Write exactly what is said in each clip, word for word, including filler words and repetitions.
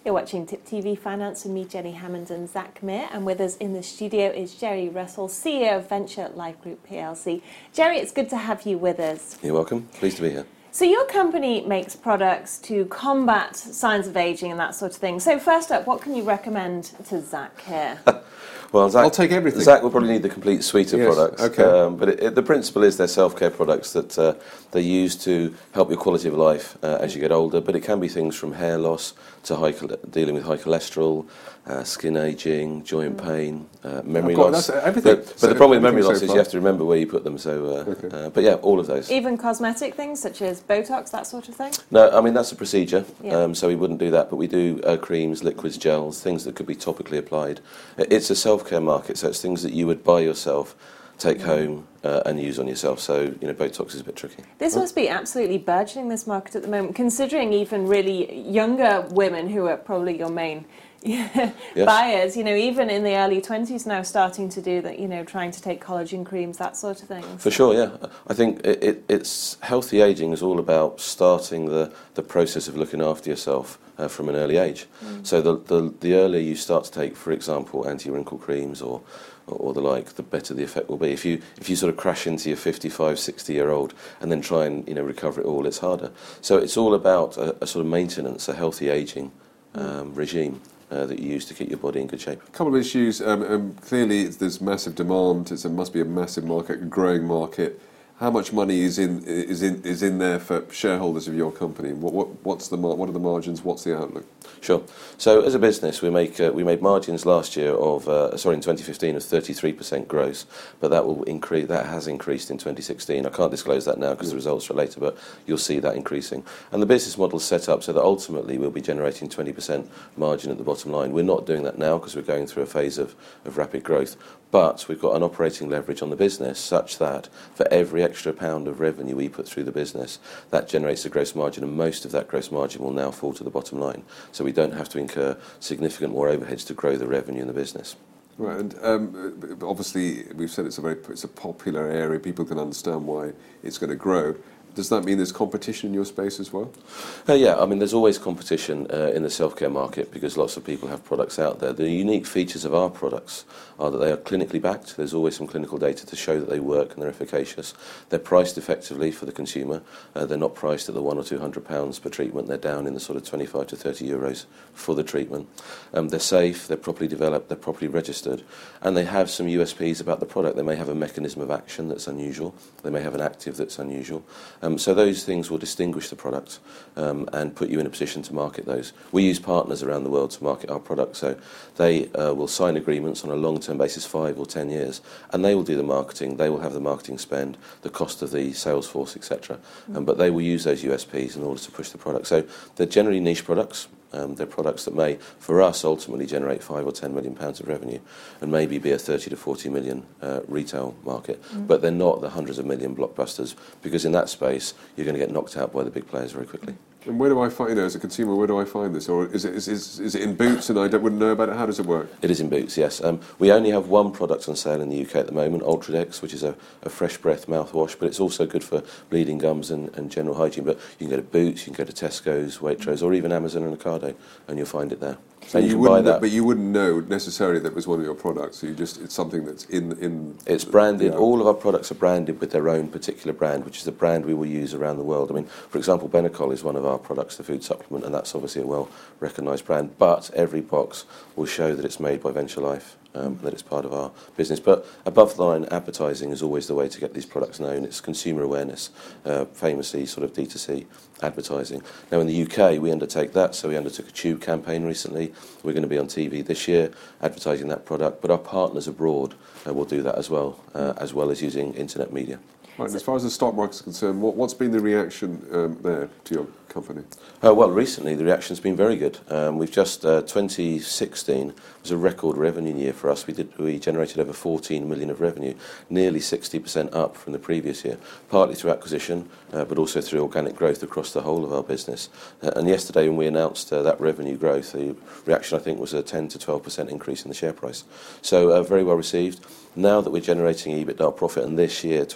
You're watching Tip T V Finance with me, Jenny Hammond and Zach Meir, and with us in the studio is Jerry Russell, C E O of Venture Life Group P L C. Jerry, it's good to have you with us. You're welcome. Pleased to be here. So your company makes products to combat signs of ageing and that sort of thing. So first up, what can you recommend to Zach here? Well, Zach, I'll take everything. Zach will probably need the complete suite of yes, products. Okay. Um, but it, it, the principle is they're self-care products that uh, they use to help your quality of life uh, as you get older. But it can be things from hair loss to high, dealing with high cholesterol, uh, skin ageing, joint pain, uh, memory got, loss. That's everything. But, but so the problem with memory so loss is far. you have to remember where you put them. So, uh, okay. uh, but yeah, all of those. Even cosmetic things such as Botox, that sort of thing? No, I mean that's a procedure. Yeah. Um, so we wouldn't do that. But we do uh, creams, liquids, gels, things that could be topically applied. It's a self-care market, so it's things that you would buy yourself, take home uh, and use on yourself. So, you know, Botox is a bit tricky. This must be absolutely burgeoning, this market at the moment, considering even really younger women who are probably your main yes. buyers, you know, even in the early twenties now starting to do that, you know, trying to take collagen creams, that sort of thing. For sure, yeah. I think it, it, it's healthy ageing is all about starting the, the process of looking after yourself uh, from an early age. Mm. So the, the the earlier you start to take, for example, anti-wrinkle creams or or the like, the better the effect will be. If you if you sort of crash into your fifty-five, sixty-year-old and then try and, you know, recover it all, it's harder. So it's all about a, a sort of maintenance, a healthy ageing um, regime uh, that you use to keep your body in good shape. A couple of issues. Um, um, clearly, it's, there's massive demand. It's, it must be a massive market, a growing market. How much money is in is in is in there for shareholders of your company? What what what's the what are the margins? What's the outlook? Sure. So as a business, we make uh, we made margins last year of uh, sorry in twenty fifteen of thirty-three percent gross, but that will increase. That has increased in twenty sixteen. I can't disclose that now because the results are later, but you'll see that increasing. And the business model is set up so that ultimately we'll be generating twenty percent margin at the bottom line. We're not doing that now because we're going through a phase of, of rapid growth. But we've got an operating leverage on the business such that for every extra pound of revenue we put through the business, that generates a gross margin, and most of that gross margin will now fall to the bottom line. So we don't have to incur significant more overheads to grow the revenue in the business. Right, and um, obviously we've said it's a very it's a popular area. People can understand why it's going to grow. Does that mean there's competition in your space as well? Uh, yeah, I mean, there's always competition uh, in the self-care market because lots of people have products out there. The unique features of our products are that they are clinically backed. There's always some clinical data to show that they work and they're efficacious. They're priced effectively for the consumer. Uh, they're not priced at the one or two hundred pounds per treatment. They're down in the sort of twenty-five to thirty euros for the treatment. Um, they're safe. They're properly developed. They're properly registered, and they have some U S Ps about the product. They may have a mechanism of action that's unusual. They may have an active that's unusual. Um, so those things will distinguish the product um, and put you in a position to market those. We use partners around the world to market our products, so they uh, will sign agreements on a long-term basis, five or ten years, and they will do the marketing. They will have the marketing spend, the cost of the sales force, et cetera. Um, but they will use those U S Ps in order to push the product. So they're generally niche products. Um, they're products that may, for us, ultimately generate five or ten million pounds of revenue, and maybe be a thirty to forty million uh, retail market. Mm. But they're not the hundreds of million blockbusters, because in that space you're going to get knocked out by the big players very quickly. And where do I find, you know, as a consumer, where do I find this? Or is it is, is, is it in Boots and I don't, wouldn't know about it? How does it work? It is in Boots, yes. Um, we only have one product on sale in the U K at the moment, Ultradex, which is a, a fresh breath mouthwash, but it's also good for bleeding gums and, and general hygiene. But you can go to Boots, you can go to Tesco's, Waitrose, or even Amazon and Ocado, and you'll find it there. So and you, you wouldn't, buy that. But you wouldn't know necessarily that it was one of your products. So you just it's something that's in in. It's branded. Yeah. All of our products are branded with their own particular brand, which is the brand we will use around the world. I mean, for example, Benecol is one of our products, the food supplement, and that's obviously a well-recognised brand. But every box will show that it's made by Venture Life. Um, that it's part of our business. But above the line advertising is always the way to get these products known. It's consumer awareness, uh, famously sort of D two C advertising. Now in the U K we undertake that, so we undertook a tube campaign recently. We're going to be on T V this year advertising that product, but our partners abroad uh, will do that as well, uh, as well as using internet media. Right, as far as the stock market is concerned, what, what's been the reaction um, there to your company? Uh, well, recently the reaction's been very good. Um, we've just uh, twenty sixteen was a record revenue year for us. We did we generated over fourteen million of revenue, nearly sixty percent up from the previous year, partly through acquisition, uh, but also through organic growth across the whole of our business. Uh, and yesterday, when we announced uh, that revenue growth, the reaction I think was a ten to twelve percent increase in the share price. So uh, very well received. Now that we're generating EBITDA profit, and this year, twenty sixteen.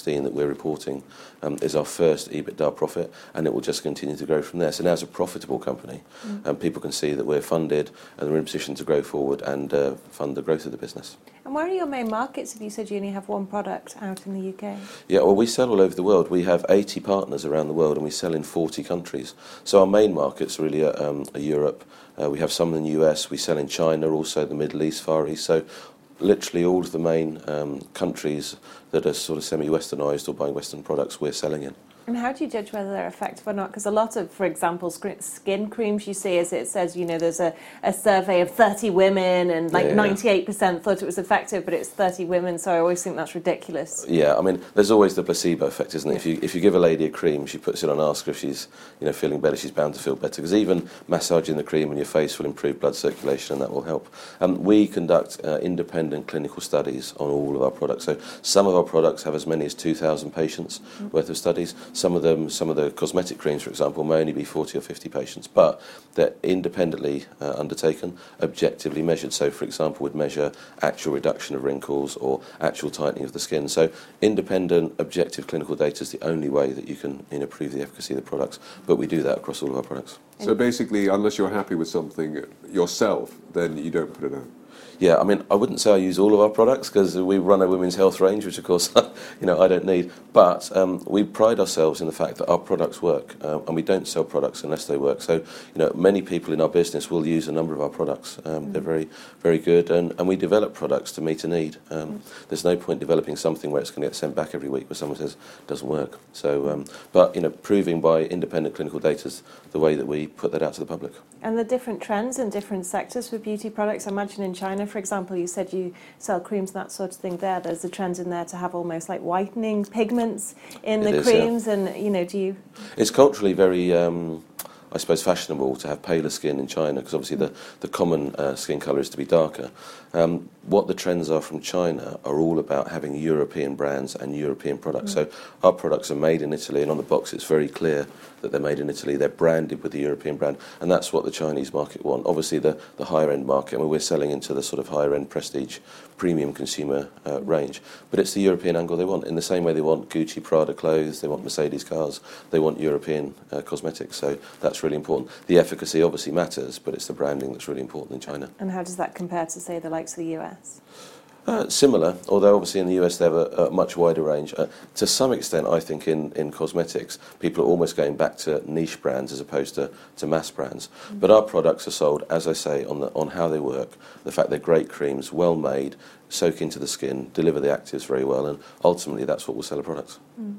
sixteen that we're reporting um, is our first EBITDA profit, and it will just continue to grow from there. So now as a profitable company, mm. um, people can see that we're funded and we're in a position to grow forward and uh, fund the growth of the business. And where are your main markets if you said you only have one product out in the U K? Yeah, well, we sell all over the world. We have eighty partners around the world and we sell in forty countries. So our main markets really are, um, are Europe. Uh, we have some in the U S. We sell in China, also the Middle East, Far East. So literally all of the main um, countries that are sort of semi-westernised or buying Western products we're selling in. And how do you judge whether they're effective or not? Because a lot of, for example, skin creams you see, as it says, you know, there's a, a survey of thirty women and like yeah, yeah. ninety-eight percent thought it was effective, but it's thirty women, so I always think that's ridiculous. Yeah, I mean, there's always the placebo effect, isn't it? Yeah. If you if you give a lady a cream, she puts it on, ask her if she's, you know, feeling better, she's bound to feel better. Because even massaging the cream on your face will improve blood circulation and that will help. Um, we conduct uh, independent clinical studies on all of our products. So some of our products have as many as two thousand patients mm. worth of studies. Some of them, some of the cosmetic creams, for example, may only be forty or fifty patients, but they're independently uh, undertaken, objectively measured. So, for example, we'd measure actual reduction of wrinkles or actual tightening of the skin. So, independent, objective clinical data is the only way that you can, you know, prove the efficacy of the products. But we do that across all of our products. So, basically, unless you're happy with something yourself, then you don't put it out. Yeah, I mean, I wouldn't say I use all of our products because we run a women's health range, which of course, you know, I don't need. But um, we pride ourselves in the fact that our products work, um, and we don't sell products unless they work. So, you know, many people in our business will use a number of our products. Um, mm. They're very, very good, and, and we develop products to meet a need. Um, mm. There's no point developing something where it's going to get sent back every week where someone says it doesn't work. So, um, but you know, proving by independent clinical data is the way that we put that out to the public. And the different trends in different sectors for beauty products. I imagine in China, for example, you said you sell creams and that sort of thing there. There's a trend in there to have almost like whitening pigments in it the is, creams, yeah. And, you know, do you... It's culturally very... Um, I suppose, fashionable to have paler skin in China because obviously the, the common uh, skin colour is to be darker. Um, what the trends are from China are all about having European brands and European products. Mm. So our products are made in Italy, and on the box it's very clear that they're made in Italy. They're branded with the European brand, and that's what the Chinese market want. Obviously the, the higher end market, I mean, we're selling into the sort of higher end prestige premium consumer uh, range, but it's the European angle they want. In the same way they want Gucci, Prada clothes, they want Mercedes cars, they want European uh, cosmetics. So that's really important. The efficacy obviously matters, but it's the branding that's really important in China. And how does that compare to, say, the likes of the U S? Uh, similar, although obviously in the U S they have a, a much wider range. Uh, to some extent, I think in, in cosmetics, people are almost going back to niche brands as opposed to, to mass brands. Mm-hmm. But our products are sold, as I say, on, the, on how they work, the fact they're great creams, well made, soak into the skin, deliver the actives very well, and ultimately that's what will sell the products. Mm.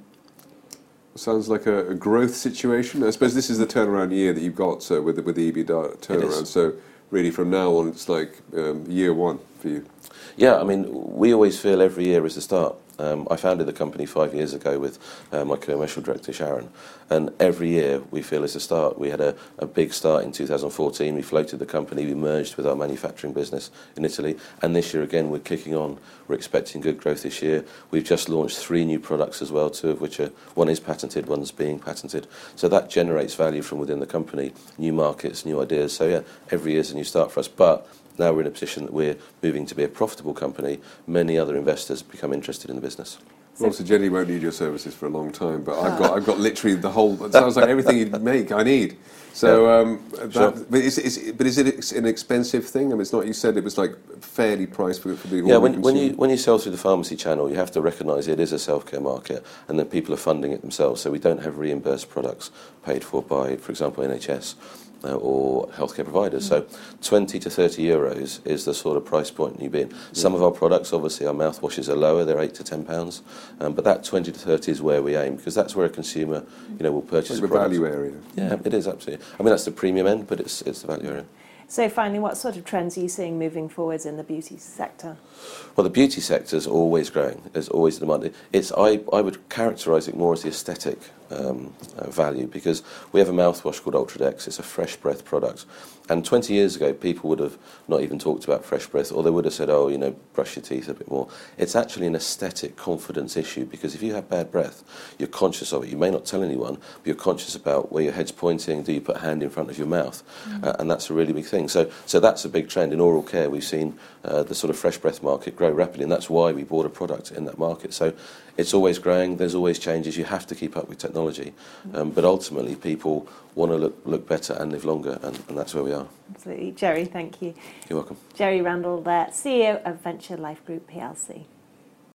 Sounds like a, a growth situation. I suppose this is the turnaround year that you've got so with, the, with the EBITDA turnaround. So really from now on, it's like um, year one for you. Yeah, I mean, we always feel every year is the start. Um, I founded the company five years ago with uh, my commercial director, Sharon, and every year we feel is a start. We had a, a big start in two thousand fourteen. We floated the company. We merged with our manufacturing business in Italy, and this year again we're kicking on. We're expecting good growth this year. We've just launched three new products as well, two of which are, one is patented, one's being patented. So that generates value from within the company, new markets, new ideas. So yeah, every year is a new start for us. But now we're in a position that we're moving to be a profitable company. Many other investors become interested in the business. Well, so Jenny won't need your services for a long time, but I've got I've got literally the whole. It sounds like everything you make I need. So, um, that, sure. but is, is but is it an expensive thing? I mean, it's not. You said it was like fairly priced for, for the. Yeah, when, when you when you sell through the pharmacy channel, you have to recognise it is a self-care market, and that people are funding it themselves. So we don't have reimbursed products paid for by, for example, N H S. Uh, or healthcare providers. Mm. So twenty to thirty euros is the sort of price point you be in. Some yeah. of our products, obviously our mouthwashes are lower, they're eight to ten pounds, um, but that twenty to thirty is where we aim, because that's where a consumer, you know, will purchase like a product. The value area. Yeah, it is, absolutely. I mean, that's the premium end, but it's it's the value area. So finally, what sort of trends are you seeing moving forwards in the beauty sector? Well, the beauty sector is always growing. There's always demand. It's I, I would characterise it more as the aesthetic um, uh, value, because we have a mouthwash called Ultradex. It's a fresh breath product. And twenty years ago, people would have not even talked about fresh breath, or they would have said, oh, you know, brush your teeth a bit more. It's actually an aesthetic confidence issue, because if you have bad breath, you're conscious of it. You may not tell anyone, but you're conscious about where your head's pointing. Do you put a hand in front of your mouth? Mm-hmm. uh, and that's a really big thing. So, so that's a big trend. In oral care, we've seen uh, the sort of fresh breath market grow rapidly, and that's why we bought a product in that market. So it's always growing. There's always changes. You have to keep up with technology. Um, but ultimately, people want to look, look better and live longer, and, and that's where we are. Absolutely. Jerry, thank you. You're welcome. Jerry Randall there, C E O of Venture Life Group P L C.